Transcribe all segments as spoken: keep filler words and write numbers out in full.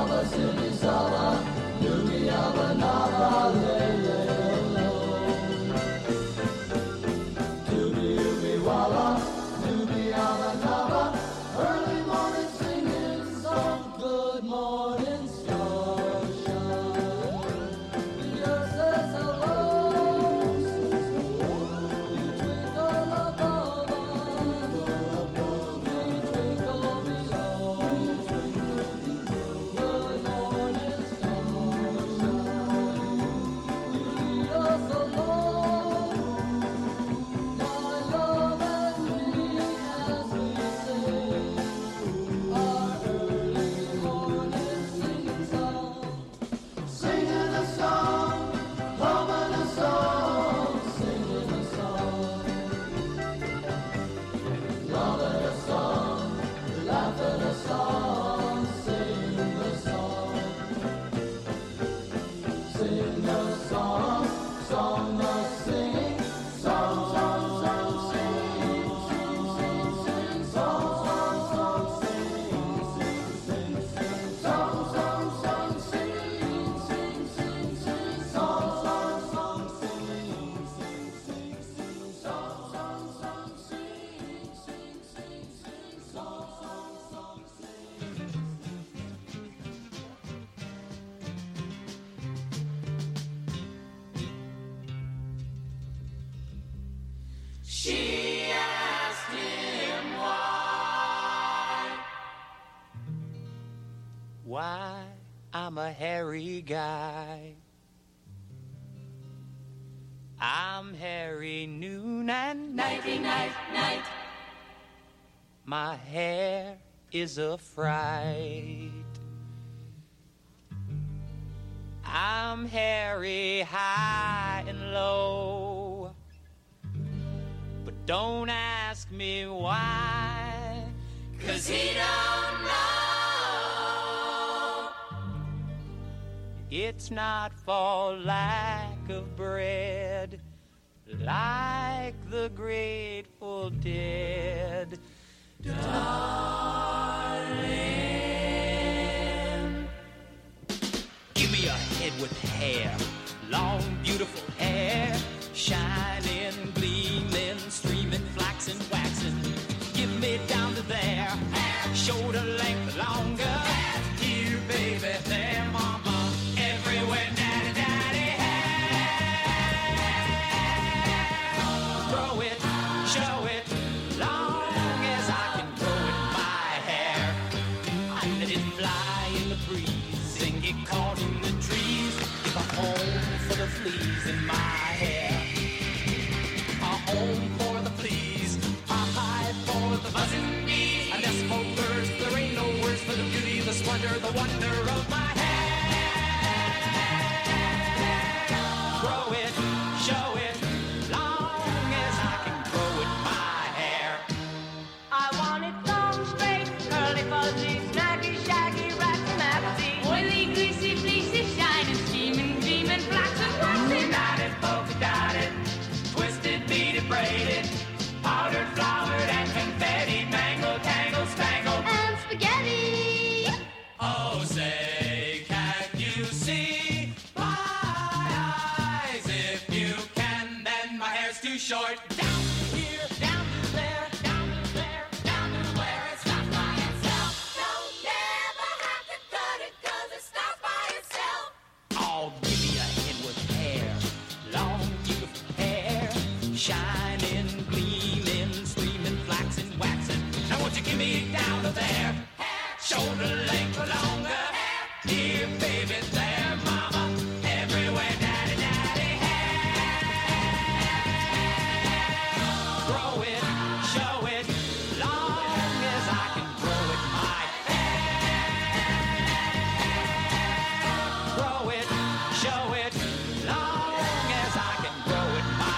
She asked him why. Why I'm a hairy guy. I'm hairy noon and nighty night night. My hair is a fright. I'm hairy high and low. But don't ask me why, 'cause he don't know. It's not for lack of bread, like the Grateful Dead. Darling, give me a head with hair, long, beautiful hair, shining, gleaming, streaming, flaxen, waxing. Give me down to there, shoulder length longer. Here, baby, there, mama, everywhere, daddy, daddy, hair. Grow it, show it, long as I can grow it, my hair. I let it fly in the breeze and get caught in the trees. Give a home for the fleas in my hair. Home for the fleas, a hive for the buzzing bees, a nest for birds. There ain't no words for the beauty, the splendor, the wonder of my hair. Grow it, show it, long as I can grow it, my hair. I want it long, straight, curly, fuzzy, snaggy, shaggy, ratty, maxy, oily, greasy, fleecy, shining, steaming, gleaming, flaxen, waxy, Dotted, polka dotted, twisted, beaded, braided, powdered, flowered, and confetti, mangled, tangled, spangled, and spaghetti. Oh, say, can you see my eyes? If you can, then my hair's too short. Down to here, down to there, down to there, down to where it stops by itself. Don't never have to cut it, 'cause it stops by itself. Oh, give me a head with hair, long, beautiful hair, shining, gleaming, streaming, flaxen, waxing. Now won't you give me down to there, shoulder length longer. Here, baby, there, mama, everywhere, daddy, daddy, hair. Grow it, show it, long as I can grow it, my hair. Grow it, show it, long as I can grow it, my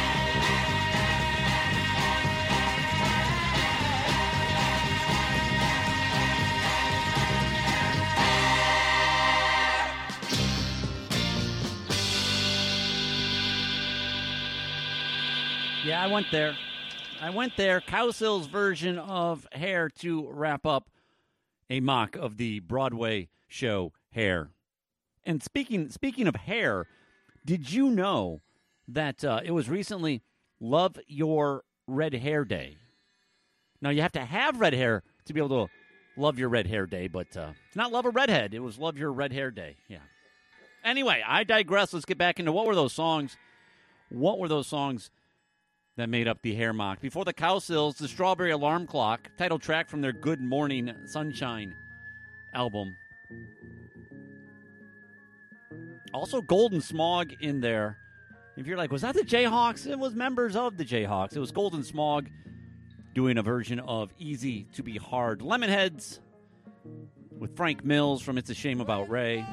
Yeah, I went there. I went there. Cowsill's version of Hair to wrap up a mock of the Broadway show Hair. And speaking speaking of hair, did you know that uh, it was recently Love Your Red Hair Day? Now, you have to have red hair to be able to love your red hair day, but uh, it's not Love a Redhead. It was Love Your Red Hair Day. Yeah. Anyway, I digress. Let's get back into what were those songs. What were those songs that made up the hair mock? Before the Cowsills, the Strawberry Alarm Clock, title track from their Good Morning Sunshine album. Also, Golden Smog in there. If you're like, was that the Jayhawks? It was members of the Jayhawks. It was Golden Smog doing a version of Easy to Be Hard. Lemonheads with Frank Mills from It's a Shame About Ray.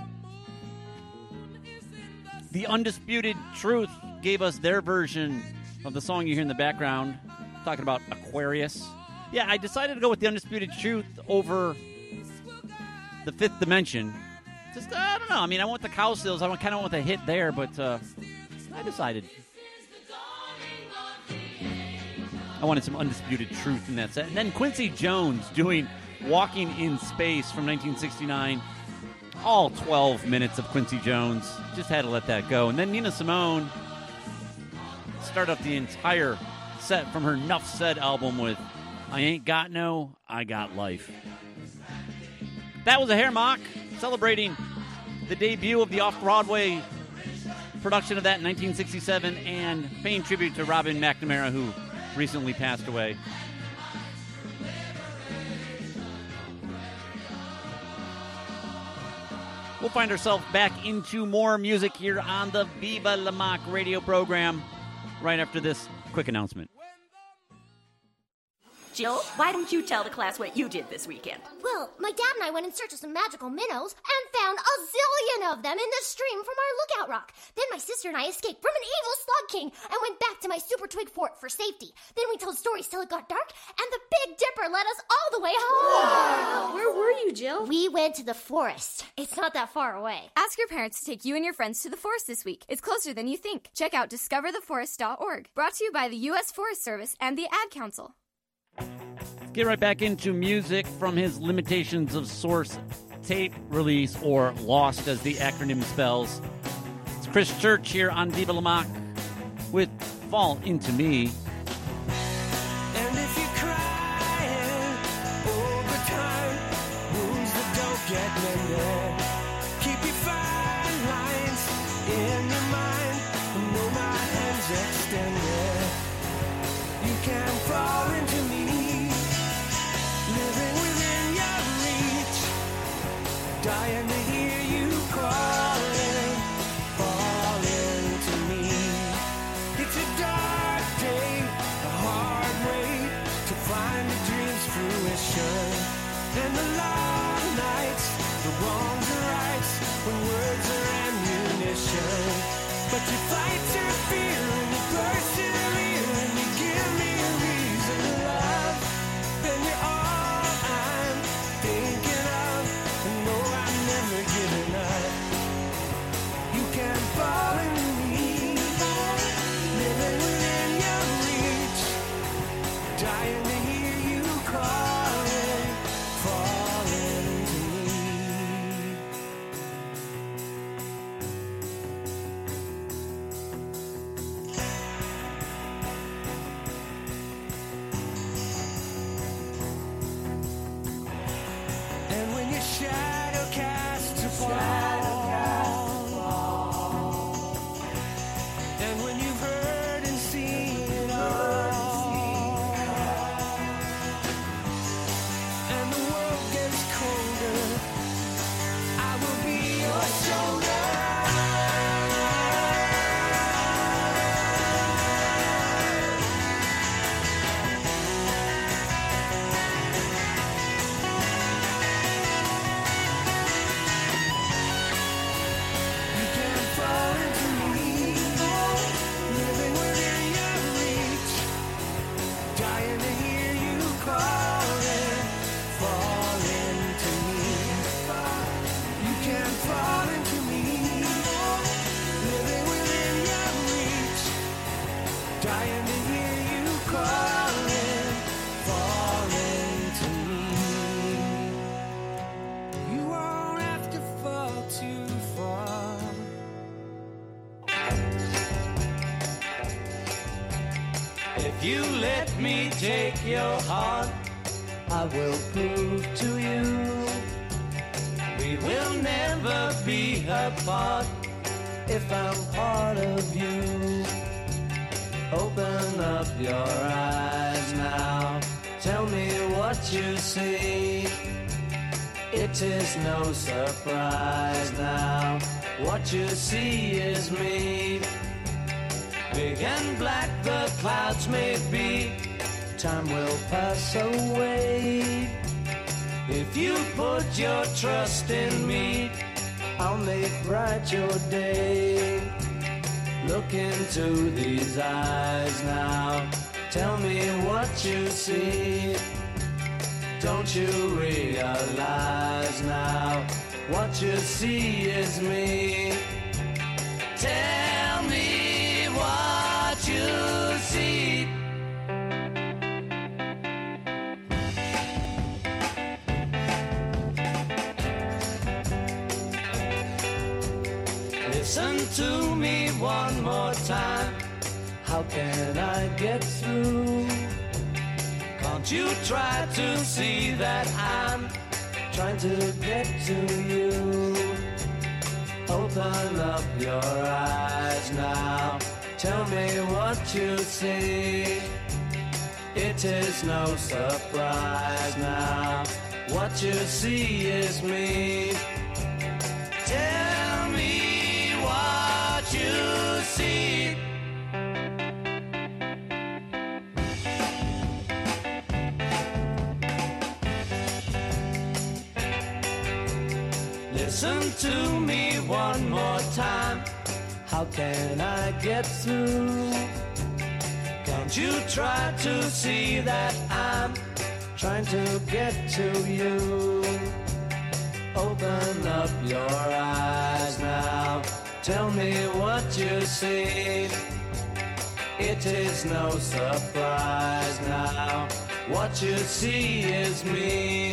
The Undisputed Truth gave us their version of the song you hear in the background, talking about Aquarius. Yeah, I decided to go with The Undisputed Truth over The Fifth Dimension. Just, uh, I don't know. I mean, I went the Cowsills. I kind of want the hit there, but uh, I decided I wanted some Undisputed Truth in that set. And then Quincy Jones doing Walking in Space from nineteen sixty-nine. All twelve minutes of Quincy Jones. Just had to let that go. And then Nina Simone started off the entire set from her Nuff Said album with I Ain't Got No, I Got Life. That was a hair mock celebrating the debut of the off-Broadway production of that in nineteen sixty-seven and paying tribute to Robin McNamara, who recently passed away. We'll find ourselves back into more music here on the Viva La Mock radio program right after this quick announcement. Jill, why don't you tell the class what you did this weekend? Well, my dad and I went in search of some magical minnows and found a zillion of them in the stream from our lookout rock. Then my sister and I escaped from an evil slug king and went back to my super twig fort for safety. Then we told stories till it got dark, and the Big Dipper led us all the way home. Wow. Where were you, Jill? We went to the forest. It's not that far away. Ask your parents to take you and your friends to the forest this week. It's closer than you think. Check out discover the forest dot org. Brought to you by the U S Forest Service and the Ad Council. Get right back into music from his Limitations of Source tape release, or Lost as the acronym spells. It's Chris Church here on Viva La Mock with Fall Into Me. And if you're crying over time, wounds that don't get mended, keep your fine lines in your mind, and know my hands extended. You can fall into me, living within your reach, dying to hear you calling, fall into me. It's a dark day, a hard way to find a dream's fruition, and the long nights, the wrongs and rights, when words are ammunition. But you fight your fear and you persevere and you give me a reason to love. Then you're all I'm thinking of, and no, I'm never giving up. You can fall into me, living within your reach, dying to hear you calling, fall into me. If you let me take your heart, I will prove to you we will never be apart if I'm part of you. Open up your eyes now, tell me what you see. It is no surprise now, what you see is me. Big and black the clouds may be, time will pass away. If you put your trust in me, I'll make bright your day. Look into these eyes now, tell me what you see. Don't you realize now, what you see is me. Tell me what you see. Listen to me one more time, how can I get through? Can't you try to see that I'm trying to get to you? Open up your eyes now, tell me what you see. It is no surprise now, what you see is me. Tell me what you see. Listen to me one more time, how can I get through? Can't you try to see that I'm trying to get to you? Open up your eyes now, tell me what you see. It is no surprise now, what you see is me.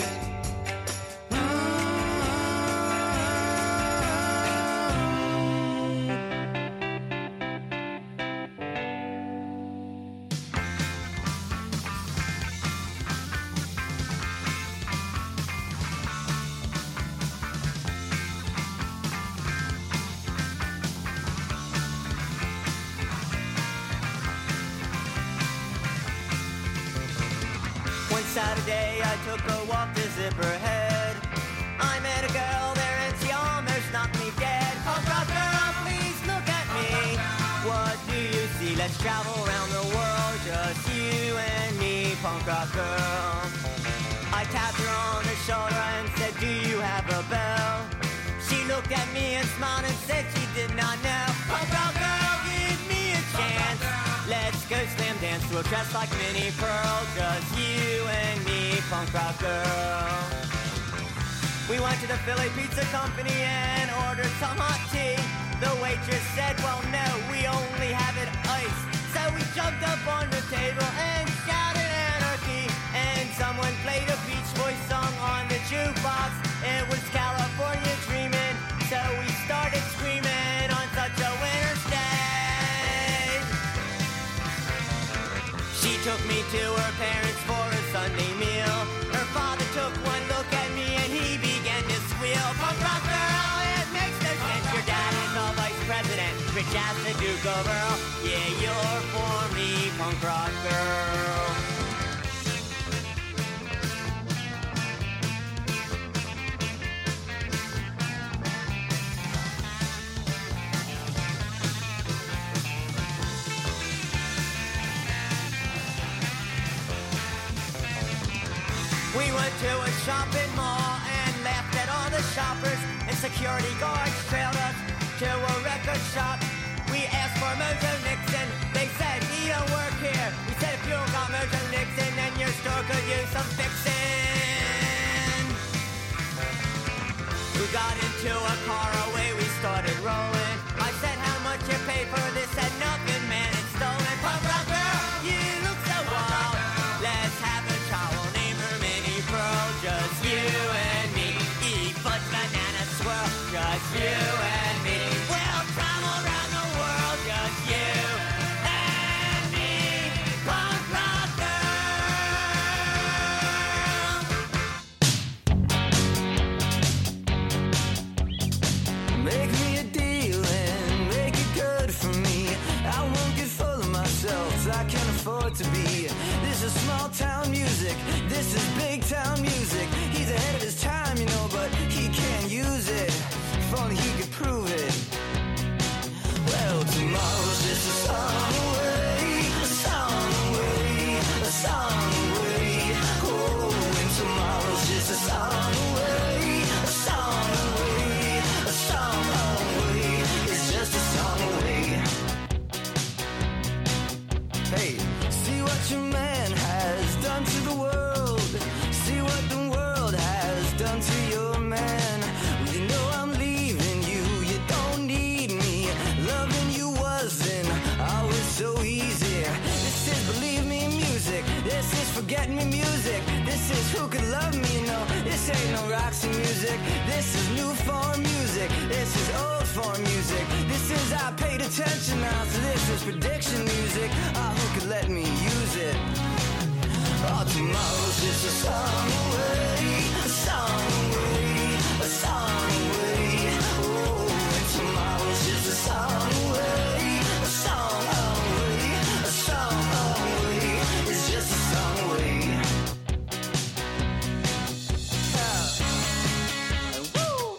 Saturday I took a walk to Zipperhead. I met a girl there and she almost knocked me dead. Punk rock girl, please look at me. What do you see? Let's travel around the world, just you and me, punk rock girl. I tapped her on the shoulder and said, do you have a bell? She looked at me and smiled and said she did not know. Punk rock girl, give me a chance. Let's go slam dance to a dress like Minnie Pearl, just you and me, punk rock girl. We went to the Philly Pizza Company and ordered some hot tea. The waitress said, well no, we only have it iced. So we jumped up on the table and shouted anarchy. And someone played a Beach Boys song on the jukebox. It was California Dreamin', so we started screaming on such a winter's day. She took me to her parents for a Sunday meal. Her father took one look at me and he began to squeal. Punk rock girl, it makes no sense. Your dad is the vice president, rich as the Duke of Earl. Yeah, you're for me, punk rock girl. We went to a shopping mall and laughed at all the shoppers, and security guards trailed us to a record shop. We asked for Mojo Nixon, they said he don't work here. We said if you don't got Mojo Nixon, then your store could use some fixing. We got into a car, away we started rolling. I said how much you pay for this, said nothing, man, it's stolen. Punk rock girl, you look so wild. Let's have a chow, we'll name her Minnie Pearl. Just you and me, eat fudge, banana, swirl. Just you and me, we'll travel around the world. Just you and me, punk to be. This is small town music, this is big town music. He's ahead of his time, you know, but he can't use it. If only he could prove it. Well, tomorrow's just a song away, a song away, a song away. Oh, and tomorrow's just a song away, a song away, a song away. It's just a song away. Hey, see what your man has done to the world. See what the world has done to your man. Well, you know I'm leaving you, you don't need me. Loving you wasn't always so easy. This is believe me music, this is forget me music. This is who could love me, you know. This ain't no Roxy music. This is new form music, this is old form music. This is I paid attention now, so this is prediction music. Oh, who could let me use it? Oh, tomorrow's just a song away, a song away, a song away. Oh, and tomorrow's just a song away, a song away, a song away. It's just a song away. Yeah. Woo!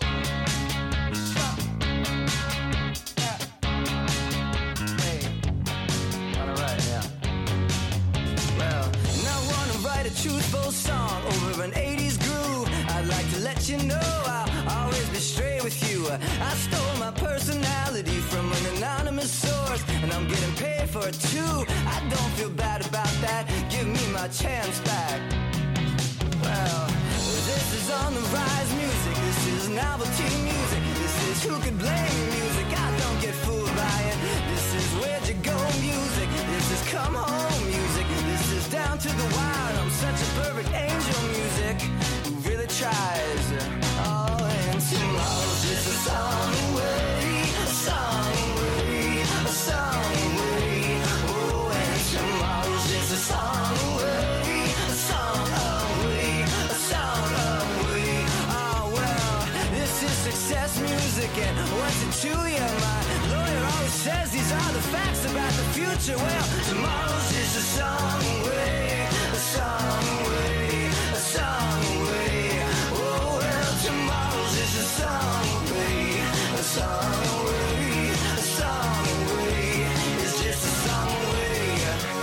Yeah. Hey. All right, yeah. Well, now I wanna write a truthful song over an eighties groove. I'd like to let you know I'll always be straight with you. I stole my personality from an anonymous source, and I'm getting paid for it too. I don't feel bad about that. Give me my chance back. Well, this is on the rise music. This is novelty music. This is who could blame music. I don't get fooled by it. This is where'd you go music. This is come home music. This is down to the wire. I'm such a perfect angel music who really tries. Oh, and tomorrow's just a song away, a song away, a song away. Oh, and tomorrow's just a song away, a song away, a song away. Oh, well, this is success music, and what's it to you? My lawyer always says these are the facts about the future. Well, tomorrow's just a song away, a song away, a song away. Oh, well, tomorrow's just a song away, a song away, a song away. It's just a song away.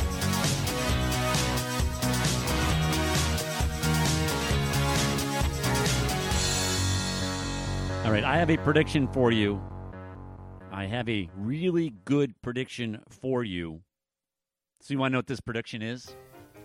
All right, I have a prediction for you. I have a really good prediction for you. So you want to know what this prediction is?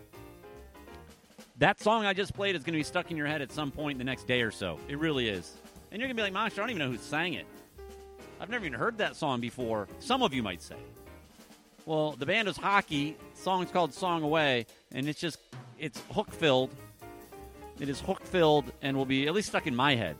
That song I just played is going to be stuck in your head at some point in the next day or so. It really is. And you're going to be like, Monster, I don't even know who sang it. I've never even heard that song before. Some of you might say. Well, the band is Hockey. The song's called Song Away. And it's just, it's hook-filled. It is hook-filled and will be at least stuck in my head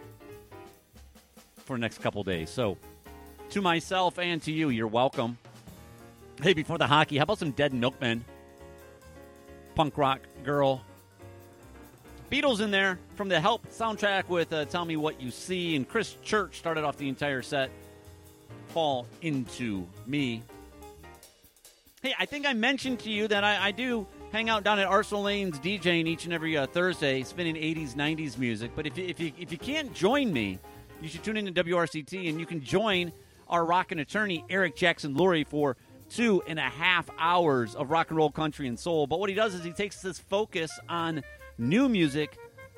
for the next couple days. So, to myself and to you, you're welcome. Hey, before the Hockey, how about some Dead Milkmen? Punk rock girl. Beatles in there from the Help soundtrack with uh, Tell Me What You See. And Chris Church started off the entire set. Fall Into Me. Hey, I think I mentioned to you that I, I do hang out down at Arsenal Lane's DJing each and every uh, Thursday, spinning eighties, nineties music. But if you, if you if you can't join me, you should tune in to W R C T, and you can join our rockin' attorney, Eric Jackson Lurie, for two and a half hours of rock and roll, country, and soul. But what he does is he takes this focus on new music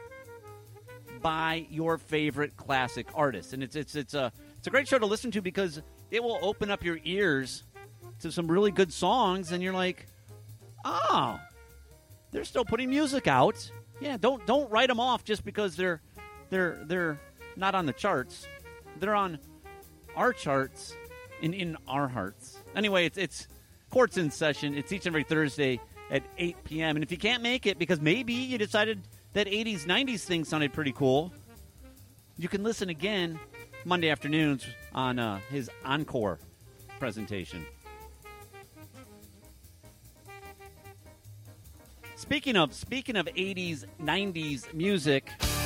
by your favorite classic artists. And it's it's it's a it's a great show to listen to because it will open up your ears to some really good songs, and you're like, oh, they're still putting music out. Yeah, don't don't write them off just because they're they're they're not on the charts. They're on our charts and in our hearts. Anyway, it's it's Courts in Session. It's each and every Thursday at eight p.m. And if you can't make it because maybe you decided that eighties, nineties thing sounded pretty cool, you can listen again Monday afternoons on uh, his Encore presentation. Speaking of speaking of eighties, nineties music,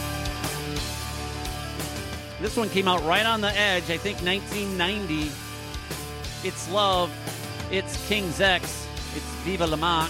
this one came out right on the edge, I think nineteen ninety. It's Love. It's King's X. It's Viva La Marque.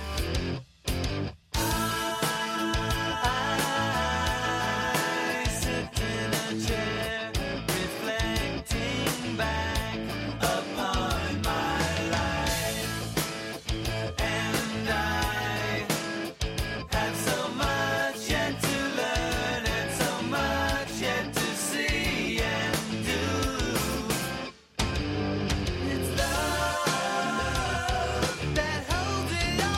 I sit in a chair, reflecting back upon my life, and I have so much yet to learn and so much yet to see and do. It's love that holds it all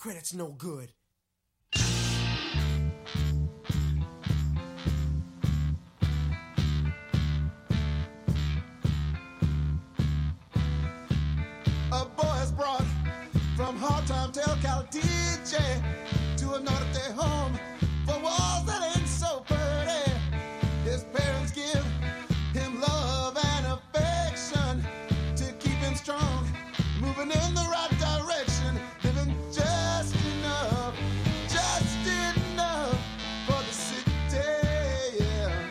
credit's no good. A boy is brought from Hardtime to El Caldije to a norte home for walls that ain't so pretty. His parents give him love and affection to keep him strong, moving in the right direction, living just enough, just enough for the city. Yeah.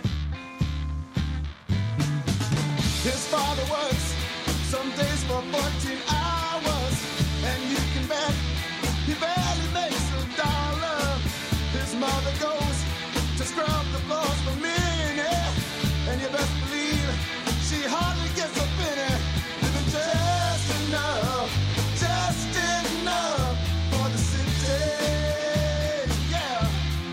His father works some days for fourteen hours, and you can bet he barely makes a dollar. His mother goes to scrub the floors for me, yeah, and you best believe she hardly gets a penny, living just enough, just enough for the city, yeah.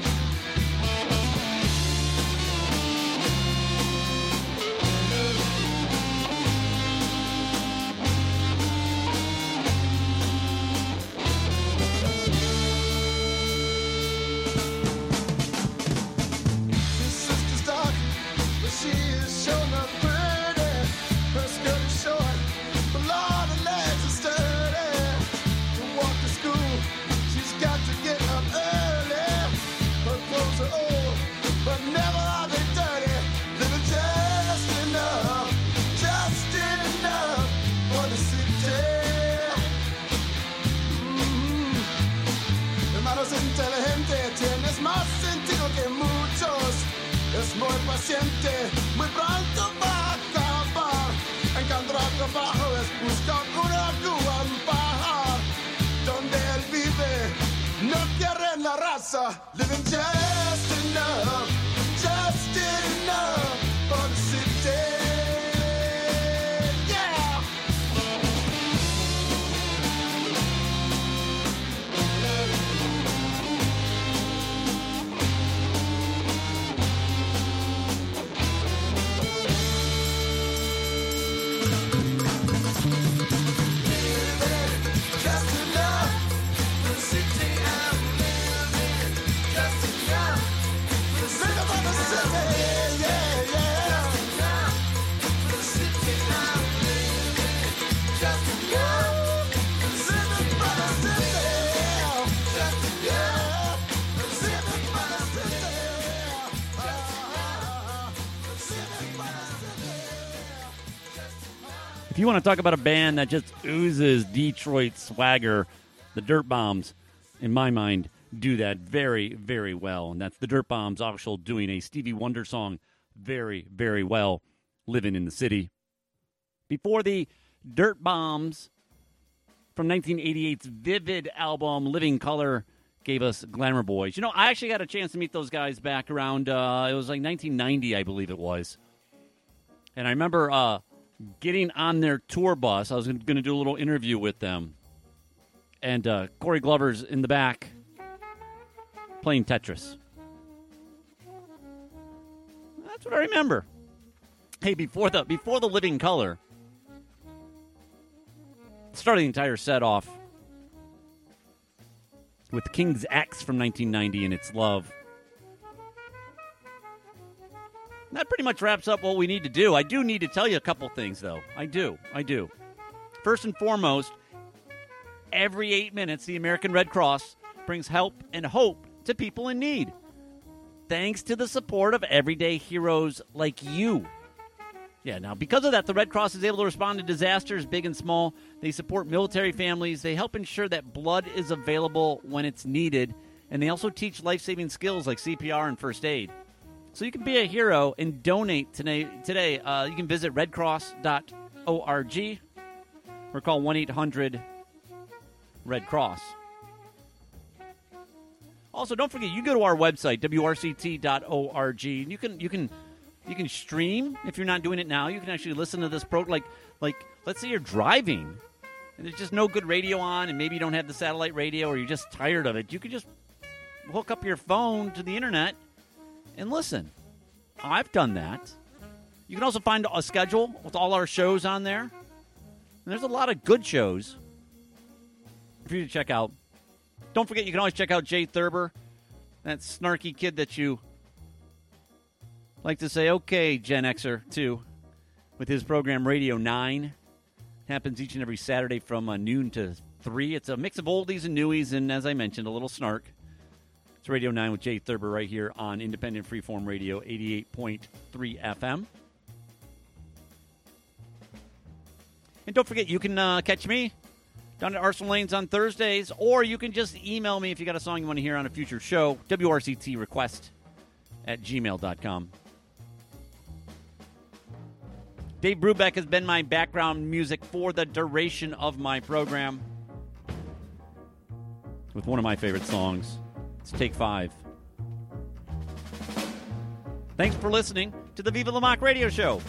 His sister's dark, but she is sure enough pretty. Her skirt is short, but Lord, her legs are sturdy. To walk to school, she's got to get up early. Her clothes are old, but never are they dirty. Living just enough, just enough for the city. Mm. Hermanos inteligente, tienes más sentido que muchos. Es muy paciente, muy pronto va a acabar. Encontrar trabajo es buscar una Cuba en Baja, donde él vive. No quieren la raza, living just enough, just enough for the city. Yeah. Just enough for the city I'm living. Just enough for the city, for the city, yeah, yeah. Just enough for the city I'm living. Just enough for the city, for the city. Just enough for the city, for the city. Ah, for the city, for the city. If you want to talk about a band that just oozes Detroit swagger, the Dirt Bombs, in my mind, do that very, very well. And that's the Dirt Bombs, also doing a Stevie Wonder song very, very well, Living in the City. Before the Dirt Bombs from nineteen eighty-eight's Vivid album, Living Color, gave us Glamour Boys. You know, I actually got a chance to meet those guys back around, uh, it was like nineteen ninety, I believe it was. And I remember uh, getting on their tour bus. I was going to do a little interview with them. And uh, Corey Glover's in the back playing Tetris. That's what I remember. Hey, before the before the Living Color, started the entire set off with King's X from nineteen ninety and It's Love. That pretty much wraps up what we need to do. I do need to tell you a couple things, though. I do. I do. First and foremost, every eight minutes, the American Red Cross brings help and hope to people in need. Thanks to the support of everyday heroes like you. Yeah, now, because of that, the Red Cross is able to respond to disasters, big and small. They support military families. They help ensure that blood is available when it's needed. And they also teach life-saving skills like C P R and first aid. So you can be a hero and donate today. Today, uh, you can visit red cross dot org or call one eight hundred red cross. Also, don't forget, you go to our website, w r c t dot org. You can you can you can stream if you're not doing it now. You can actually listen to this program. Like like let's say you're driving and there's just no good radio on, and maybe you don't have the satellite radio, or you're just tired of it. You can just hook up your phone to the internet and listen. I've done that. You can also find a schedule with all our shows on there. And there's a lot of good shows for you to check out Don't forget, you can always check out Jay Thurber, that snarky kid that you like to say, okay, Gen Xer, too, with his program Radio nine. Happens each and every Saturday from uh, noon to three. It's a mix of oldies and newies, and as I mentioned, a little snark. It's Radio nine with Jay Thurber right here on Independent Freeform Radio, eighty-eight point three F M. And don't forget, you can uh, catch me down at Arsenal Lanes on Thursdays, or you can just email me if you got a song you want to hear on a future show, W R C T request at gmail dot com. Dave Brubeck has been my background music for the duration of my program with one of my favorite songs. It's Take Five. Thanks for listening to the Viva La Mock Radio Show.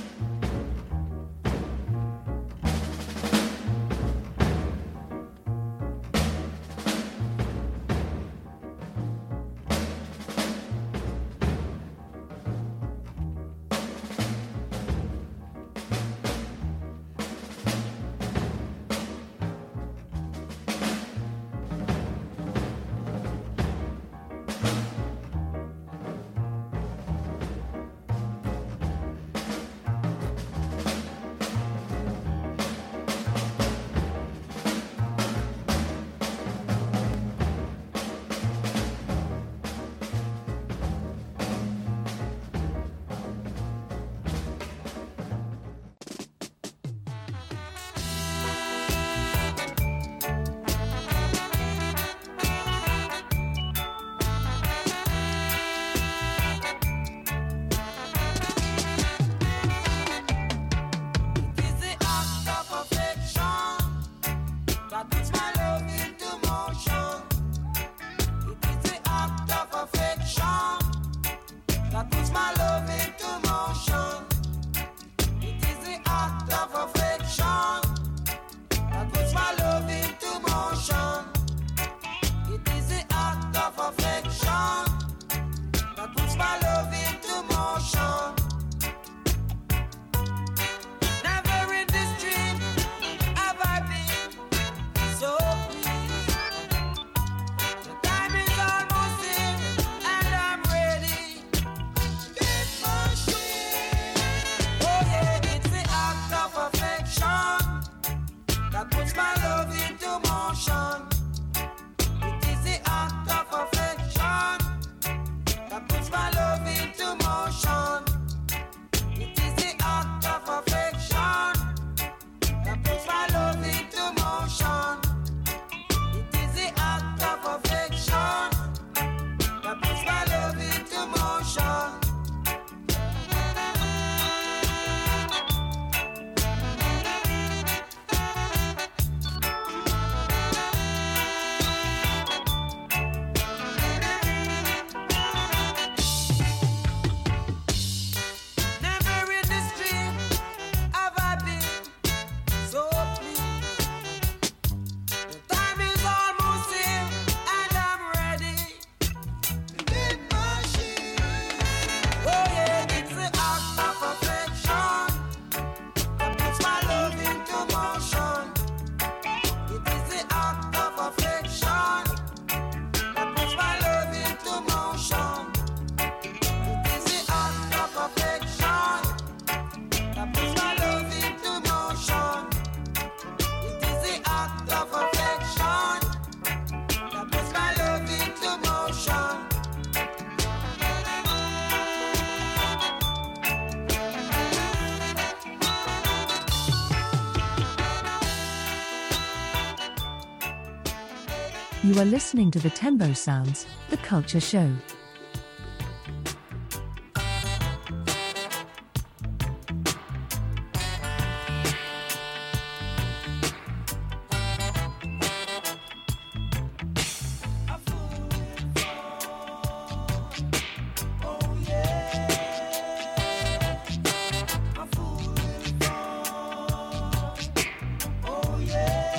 You are listening to the Tembo Sounds, the Culture Show.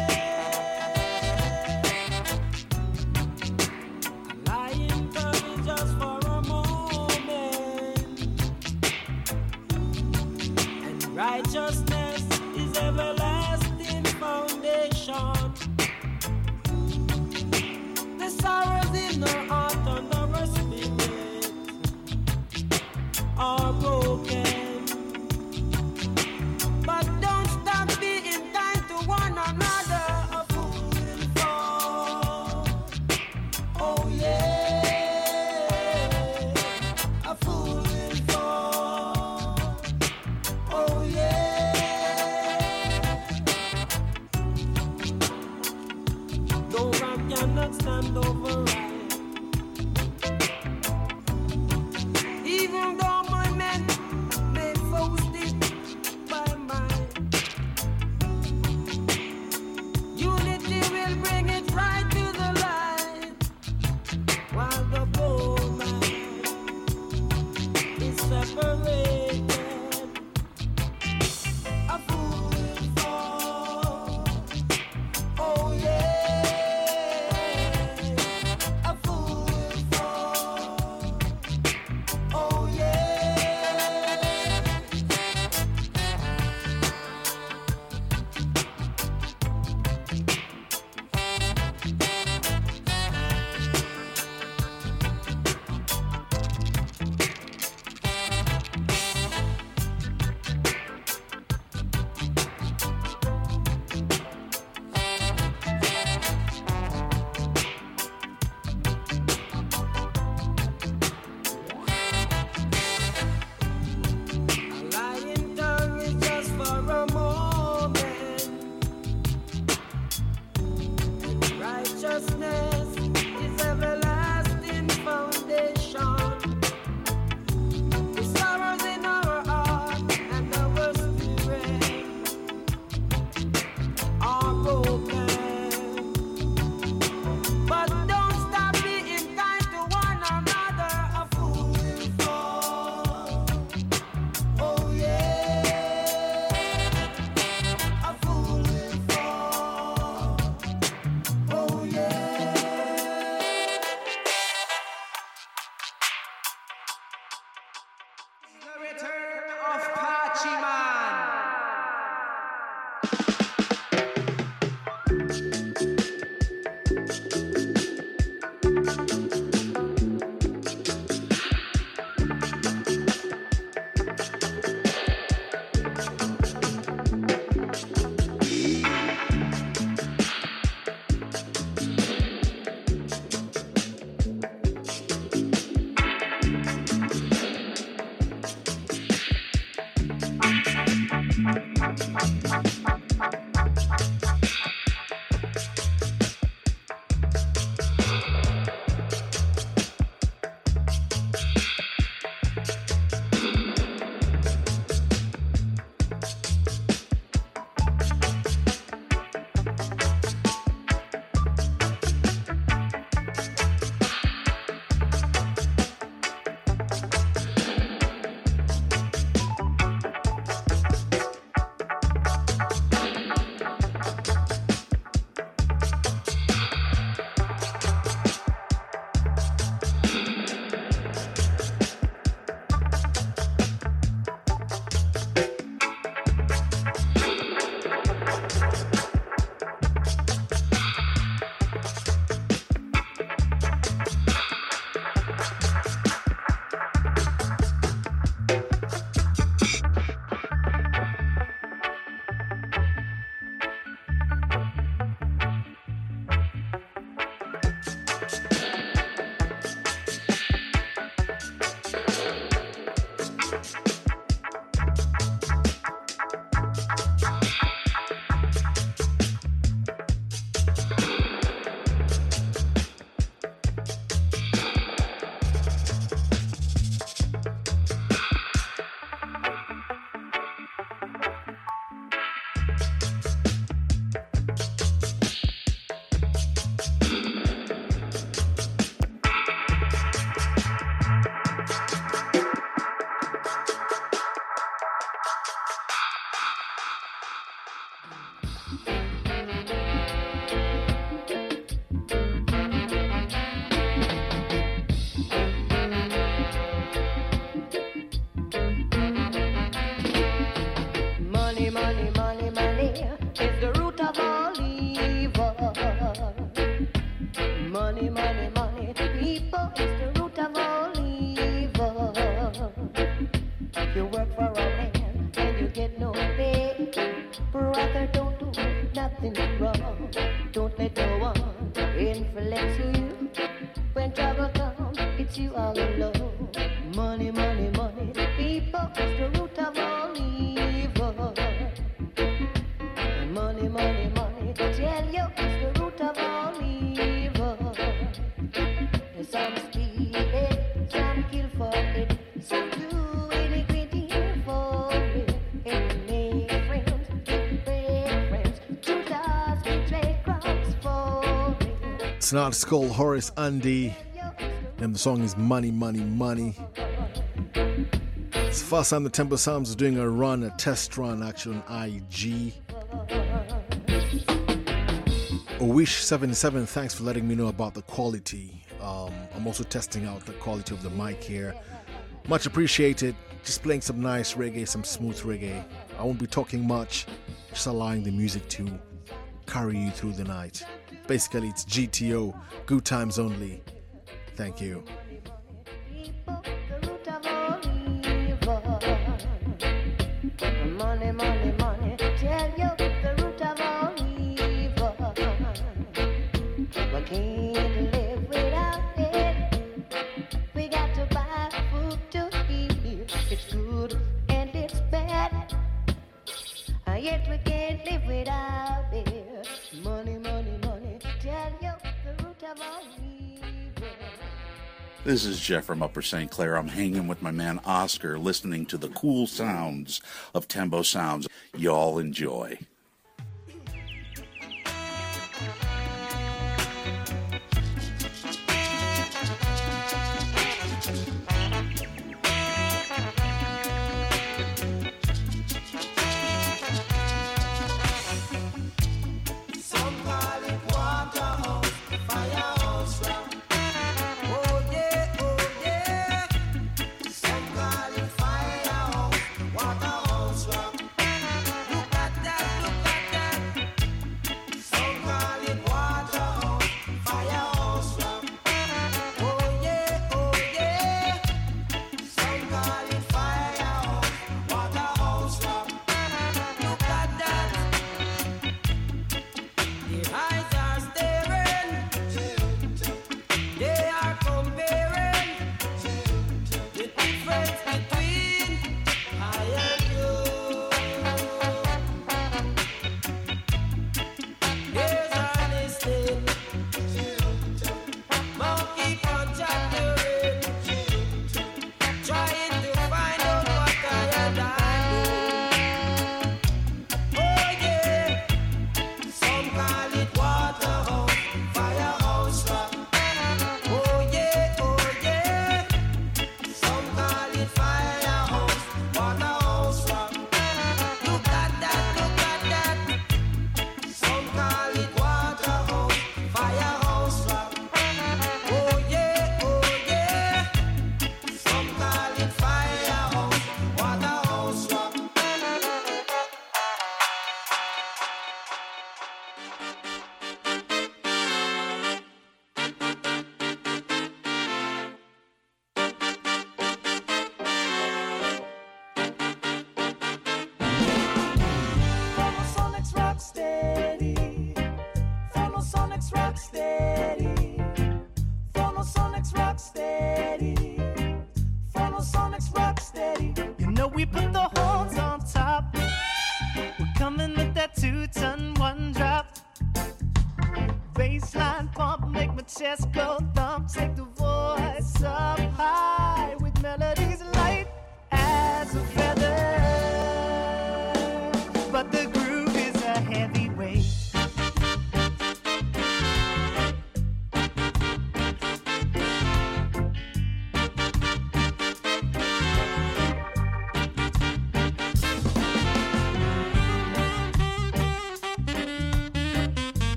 Lying tongue is might stand override. Even though my men may boast it by might, unity will bring it right to the light. While the poor man is separated, a fool will fall. Oh yeah, a fool will fall. Oh yeah. A lying tongue is just for a moment. Righteousness is everlasting foundation. The sorrows in our heart and our spirit are broken. But don't stop being kind to one another. A fool will fall. Oh yeah, a fool will fall. Oh yeah. The return of Pachiman. Money, money, money, money is the root of all evil. Money, money, money, people is the root of all evil. You work for a man and you get no pay. Brother, don't do nothing wrong. Don't let no one influence you. When trouble comes, it's you all alone. Money, money, money, people is the root of all evil. Money, money, money, tell you it's the root of all evil. This now is called Horace Andy, and the song is Money, Money, Money. It's the first time the Tempo Sounds is doing a run, a test run actually on I G. Owish seventy-seven, thanks for letting me know about the quality. Um, I'm also testing out the quality of the mic here. Much appreciated. Just playing some nice reggae, some smooth reggae. I won't be talking much, just allowing the music to carry you through the night. Basically, it's G T O, good times only. Thank you. Money, money, money, tell you the root of all evil. We can't live without it. We got to buy food to eat. It's good and it's bad, and yet we can't live without it. Money, money, money, tell you the root of all evil. This is Jeff from Upper Saint Clair. I'm hanging with my man Oscar, listening to the cool sounds of Tempo Sounds. Y'all enjoy.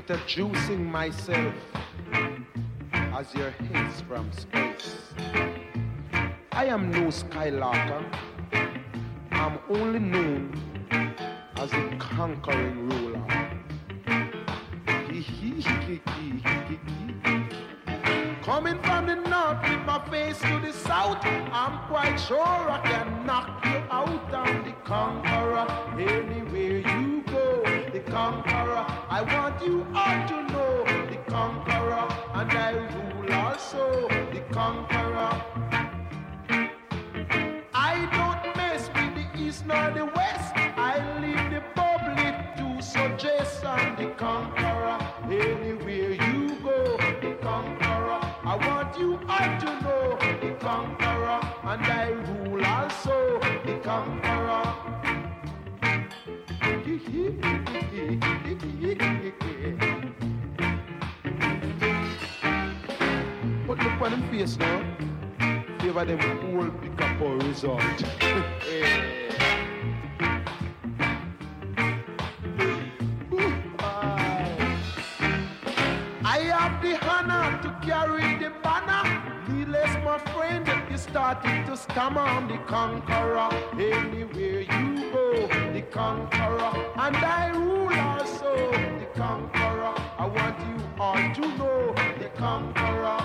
introducing myself as your haze from space. I am no Skylarker. I'm only known as the conquering ruler. Coming from the north with my face to the south, I'm quite sure I can knock you out. I'm the conqueror anywhere you go. The conqueror, I want you all to know. The conqueror, and I rule also. The conqueror. I don't mess with the east nor the west. I leave the public to suggest. I'm the conqueror anywhere you go. The conqueror, I want you all to know. The conqueror, and I rule also. The conqueror. But look on them face now. Favor them whole pick up a result. I have the honor to carry the banner. Needless, my friend, you started to stammer. I'm the conqueror anywhere you go. The conqueror, and I rule also. The conqueror, I want you all to know. The conqueror.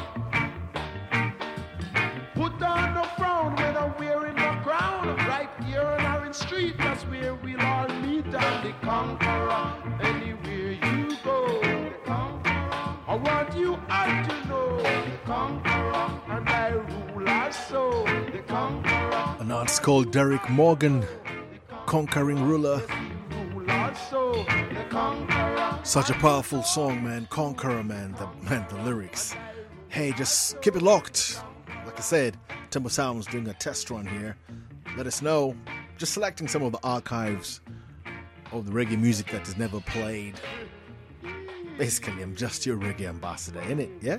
Put on a frown when I'm wearing my crown. Right here on Orange Street, that's where we'll all meet. I'm the conqueror anywhere you go. The conqueror, I want you all to know. The conqueror, and I rule also. The conqueror. An artist called Derek Morgan, Conquering Ruler. Also, the conqueror. Such a powerful song, man. Conqueror, man. The man, the lyrics. Hey, just keep it locked. Like I said, Tempo Sounds doing a test run here. Let us know. Just selecting some of the archives of the reggae music that is never played. Basically, I'm just your reggae ambassador, innit? Yeah?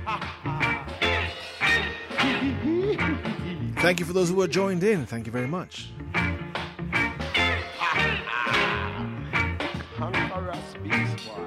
Thank you for those who are joined in. Thank you very much. Conqueror speaks, boy.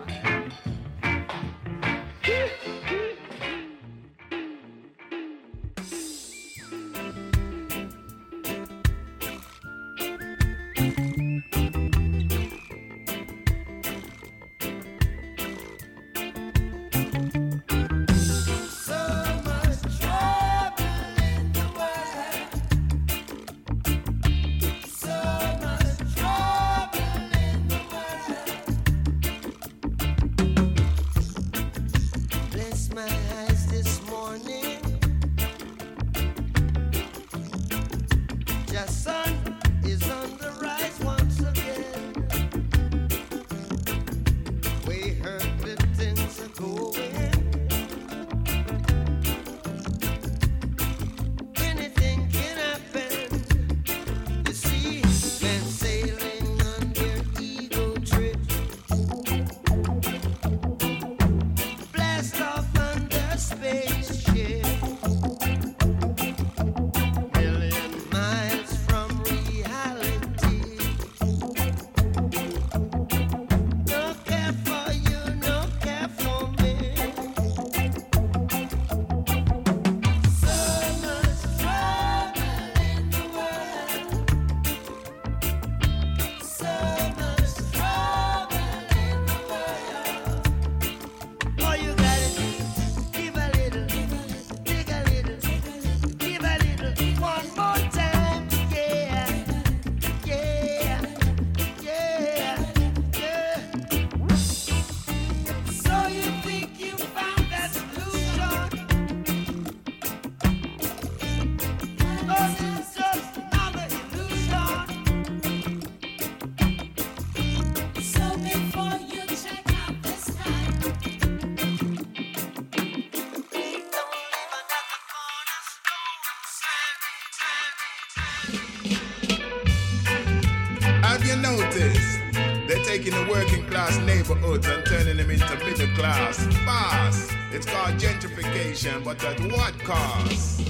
notice? They're taking the working class neighborhoods and turning them into middle class fast. It's called gentrification, but at what cost?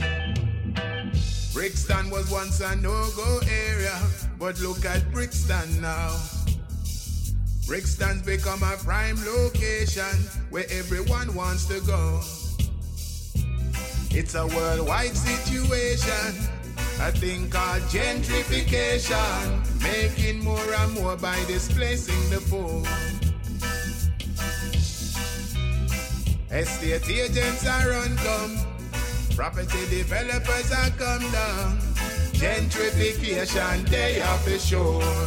Brixton was once a no-go area, but look at Brixton now. Brixton's become a prime location where everyone wants to go. It's a worldwide situation, a thing called gentrification, making more and more by displacing the poor. Estate agents are uncome, property developers are come down, gentrification they are for sure.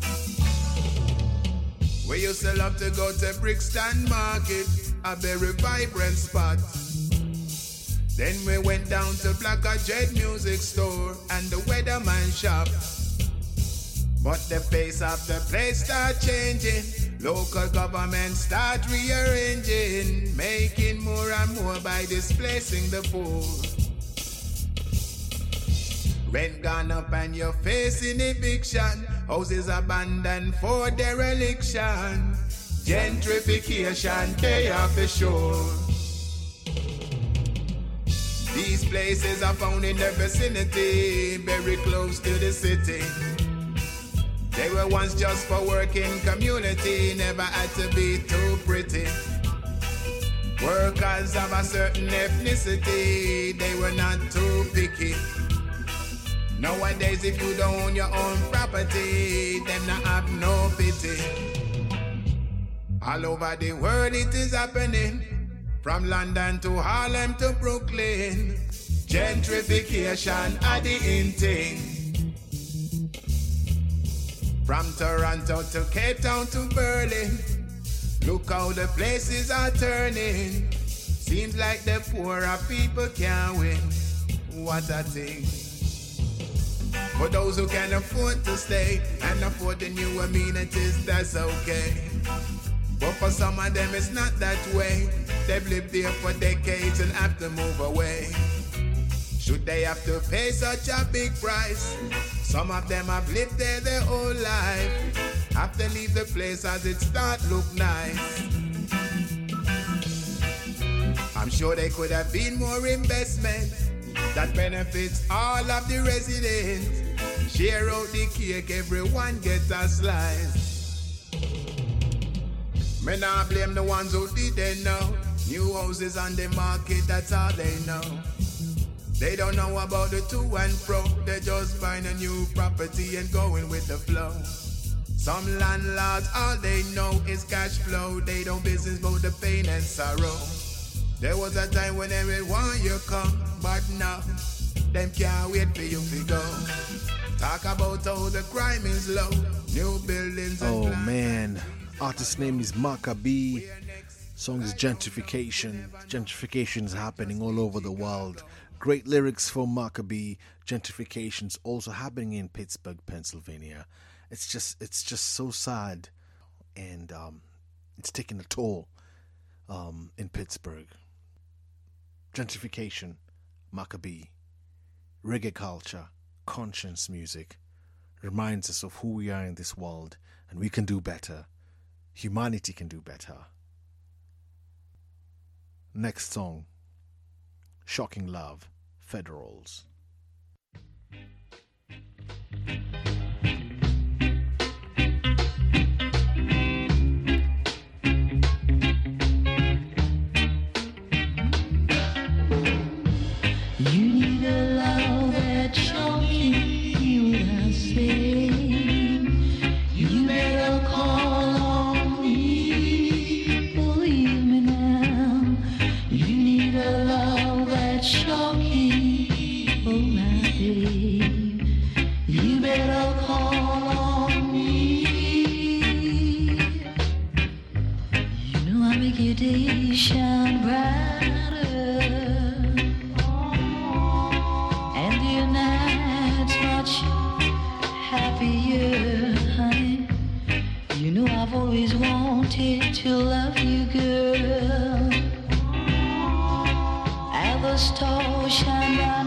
We used to love to go to Brixton Market, a very vibrant spot. Then we went down to Black Jet Music Store and the Weatherman shop. But the face of the place start changing. Local government start rearranging, making more and more by displacing the poor. Rent gone up and you're facing eviction. Houses abandoned for dereliction. Gentrification, they are for sure. These places are found in the vicinity, very close to the city. They were once just for working community, never had to be too pretty. Workers of a certain ethnicity, they were not too picky. Nowadays, if you don't own your own property, them not have no pity. All over the world it is happening, from London to Harlem to Brooklyn. Gentrification are the in thing. From Toronto to Cape Town to Berlin, look how the places are turning. Seems like the poorer people can't win. What a thing. For those who can afford to stay and afford the new amenities, that's okay. But for some of them it's not that way. They've lived there for decades and have to move away. Should they have to pay such a big price? Some of them have lived there their whole life. Have to leave the place as it start look nice. I'm sure there could have been more investment that benefits all of the residents. Share out the cake, everyone gets a slice. Me nah blame the ones who didn't know. New houses on the market, that's all they know. They don't know about the to and fro. They just buying a new property and going with the flow. Some landlords, all they know is cash flow. They don't business about the pain and sorrow. There was a time when everyone you come, but now them can't wait for you to go. Talk about how the crime is low, new buildings and Oh man, artist name is Maccabee. Song is Gentrification. Gentrification is happening all over the world. Great lyrics for Maccabee. Gentrification's also happening in Pittsburgh, Pennsylvania. It's just it's just so sad, and um, it's taking a toll um, in Pittsburgh. Gentrification, Maccabee, reggae culture, conscience music reminds us of who we are in this world, and we can do better. Humanity can do better. Next song, Shocking Love, Federals. You need a love that's shocking, you would say. You better call on me, believe me now. You need a love that's shocking, oh my babe. You better call on me. You know I make your day shine brighter. Happier, honey. You know I've always wanted to love you, girl. As the stars shine by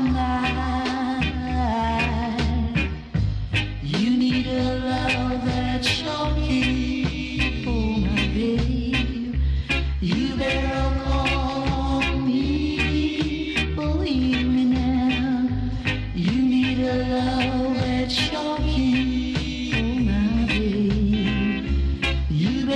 night, you need a love that's shocking, oh my babe. You better call on me, believe me now. You need a love that's shocking. You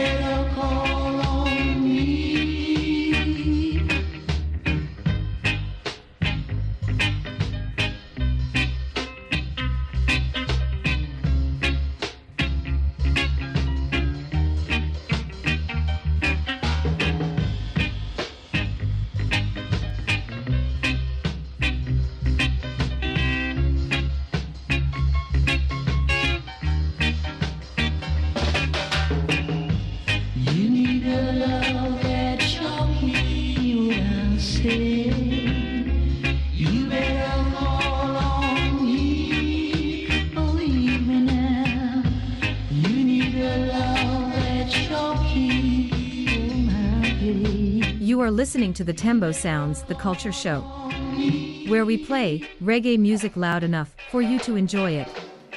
are listening to the Tembo Sounds, the Culture Show, where we play reggae music loud enough for you to enjoy it.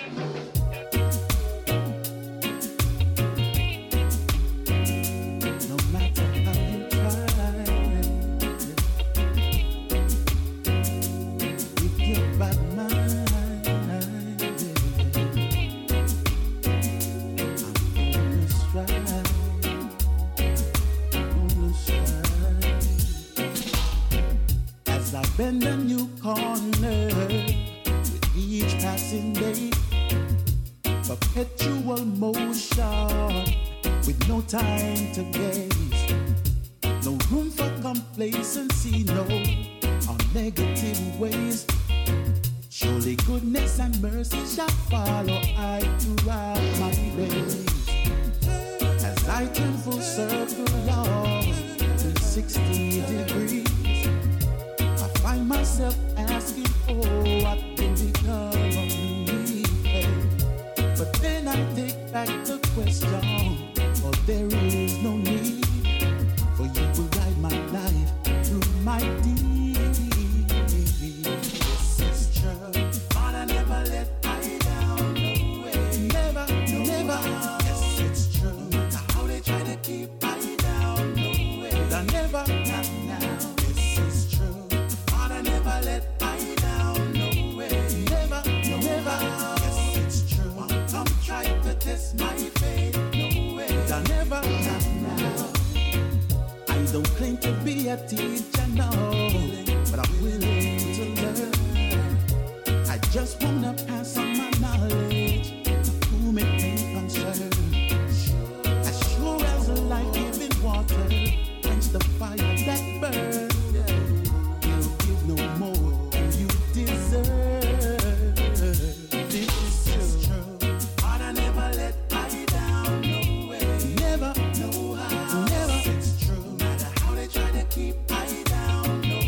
Bend a new corner with each passing day. Perpetual motion with no time to gaze. No room for complacency, no, or negative ways. Surely goodness and mercy shall follow I throughout my days. As I turn full circle long, three sixty degrees, find myself asking, oh, what will become of me? Hey. But then I take back the question, oh, there is no need, for you will guide my life through my deeds. This is true, but I never let I down, no way. Never, no never. Yes, it's true, no matter how they try to keep I down, no way. I never, not now. Let I down, no way. Never, no, never. Yes, it's true. Some try to test my faith, no way. I never, not now. I don't claim to be a teacher, no, but I'm willing to learn. I just wanna pass on my knowledge to whom it may concern. As sure as a life-giving water quench the fire that burns. No more than you deserve. This is true, but I never let I down, no way. Never, no how. Never, it's true. No matter how they try to keep I down, no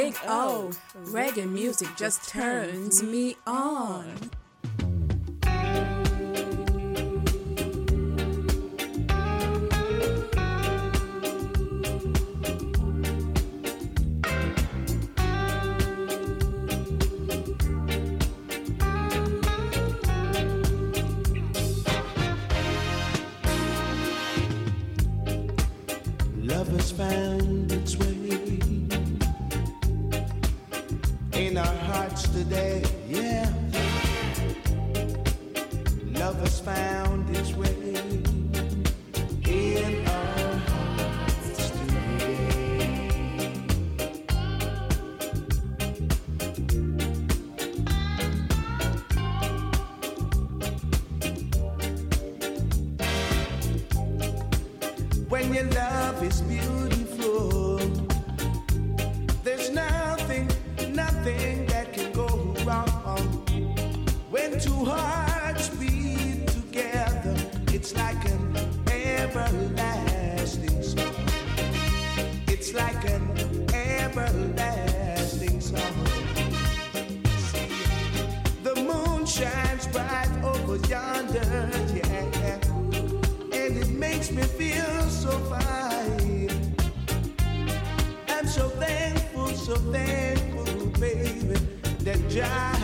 Big O, reggae music just turns me on. Love has found its way in our hearts today, yeah. Love has found its way in our hearts today. When your love is beautiful, there's nothing, nothing that can go wrong. When two hearts beat together, it's like an everlasting song. It's like an everlasting song. See, the moon shines bright over yonder, yeah, and it makes me feel so fine. I'm so thankful, so thankful, baby, that Jah